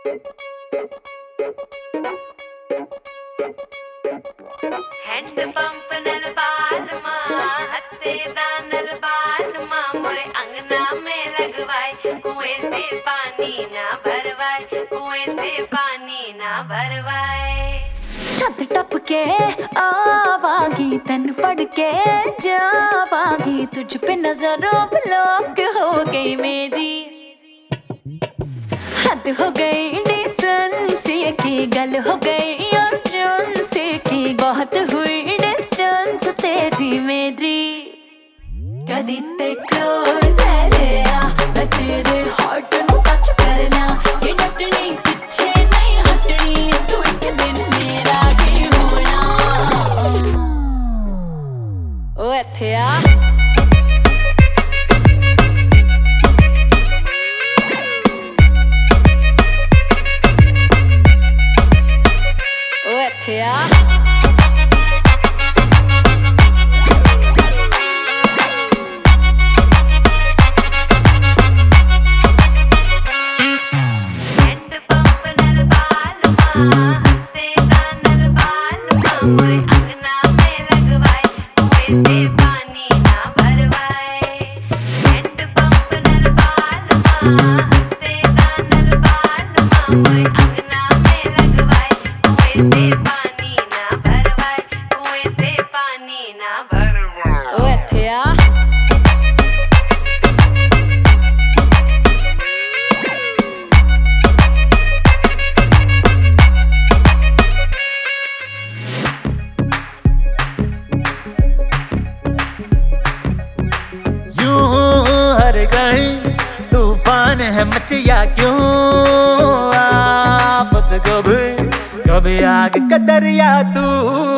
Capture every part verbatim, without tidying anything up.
Hand pump नल बाल माँ हत्ते दानल बाल माँ मोरे अंगना में लगवाए कुएं से पानी ना भरवाए कुएं से पानी ना भरवाए। छत टप के आवागी तन पढ़ के जावागी तुझ पे नजरों ब्लॉक हो गई मेरी हद हो गई डिसेंसी की गल हो गई और जुनसी की बहुत हुई डिस्टेंस तेरी मेरी कदी ते क्लोज है रे आ मैं तेरे हार्ट नु टच करना कि डटनी पीछे नहीं हटनी तू एक दिन मेरा ही होना ओ इत्थे आ Yeah. तूफान है मचिया क्यों आफत कभी कभी आग का दरिया तू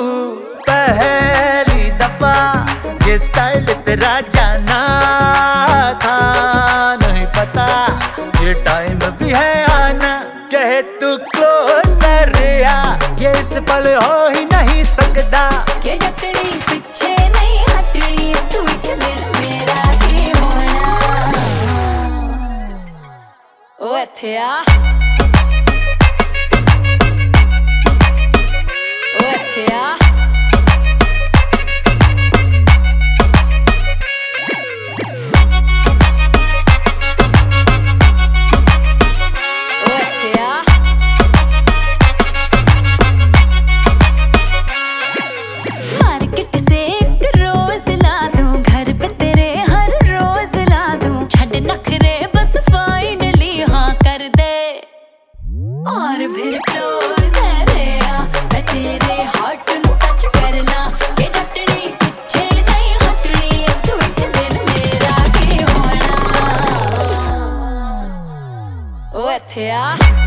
पहली दफा ये स्टाइल तेरा जाना था नहीं पता ये टाइम भी है आना कहे तू क्लोजर आ ये इस पल हो ही नहीं सकता के डटनी पीछे नहीं हटनी तू एक दिन मेरा ही होना ओ इत्थे आ ओ इत्थे आ और फिर क्लोज है रे आ मैं तेरे हार्ट नु टच करना ये डटनी पीछे नहीं हटनी तू एक दिन मेरा ही होना ओ इत्थे आ।